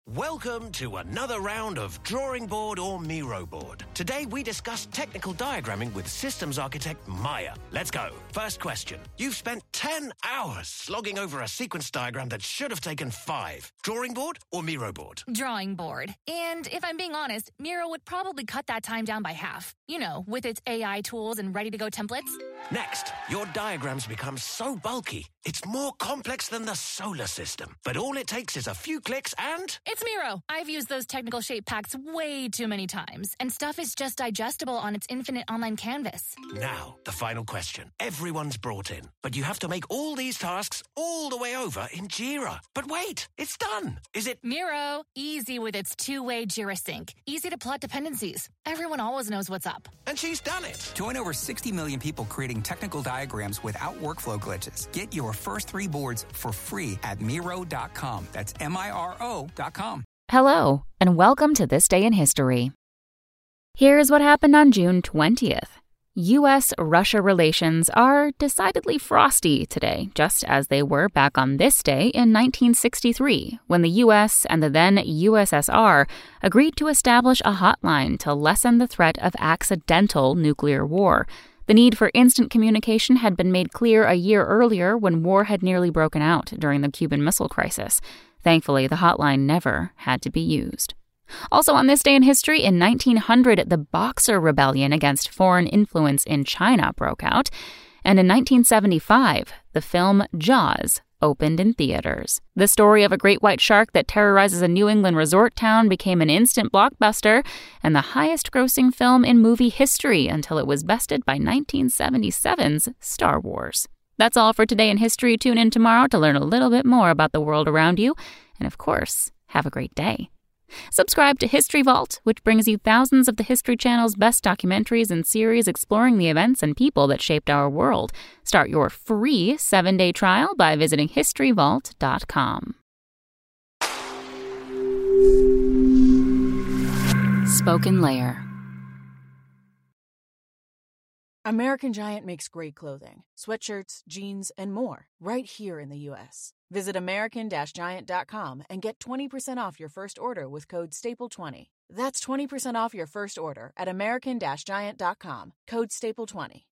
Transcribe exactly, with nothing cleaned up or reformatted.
Welcome to another round of Drawing Board or Miro Board. Today we discuss technical diagramming with systems architect Maya. Let's go. First question. You've spent ten hours slogging over a sequence diagram that should have taken five. Drawing board or Miro board? Drawing board. And if I'm being honest, Miro would probably cut that time down by half. You know, with its A I tools and ready-to-go templates. Next, your diagrams become so bulky, it's more complex than the solar system. But all it takes is a few clicks and... It's Miro. I've used those technical shape packs way too many times, and stuff is just digestible on its infinite online canvas. Now, the final question. Everyone's brought in, but you have to make all these tasks all the way over in Jira. But wait, it's done. Is it... Miro. Easy with its two-way Jira sync. Easy to plot dependencies. Everyone always knows what's up. And she's done it. Join over sixty million people creating technical diagrams without workflow glitches. Get your first three boards for free at Miro dot com. That's M I R O dot com. Hello, and welcome to This Day in History. Here's what happened on June twentieth. U S Russia relations are decidedly frosty today, just as they were back on this day in nineteen sixty-three, when the U S and the then U S S R agreed to establish a hotline to lessen the threat of accidental nuclear war. The need for instant communication had been made clear a year earlier when war had nearly broken out during the Cuban Missile Crisis. Thankfully, the hotline never had to be used. Also on this day in history, in nineteen hundred, the Boxer Rebellion against foreign influence in China broke out. And in nineteen seventy-five, the film Jaws opened in theaters. The story of a great white shark that terrorizes a New England resort town became an instant blockbuster and the highest-grossing film in movie history until it was bested by nineteen seventy-seven's Star Wars. That's all for today in history. Tune in tomorrow to learn a little bit more about the world around you. And of course, have a great day. Subscribe to History Vault, which brings you thousands of the History Channel's best documentaries and series exploring the events and people that shaped our world. Start your free seven-day trial by visiting history vault dot com. Spoken Layer. American Giant makes great clothing, sweatshirts, jeans, and more right here in the U S. Visit American Giant dot com and get twenty percent off your first order with code staple twenty. That's twenty percent off your first order at American Giant dot com, code staple twenty.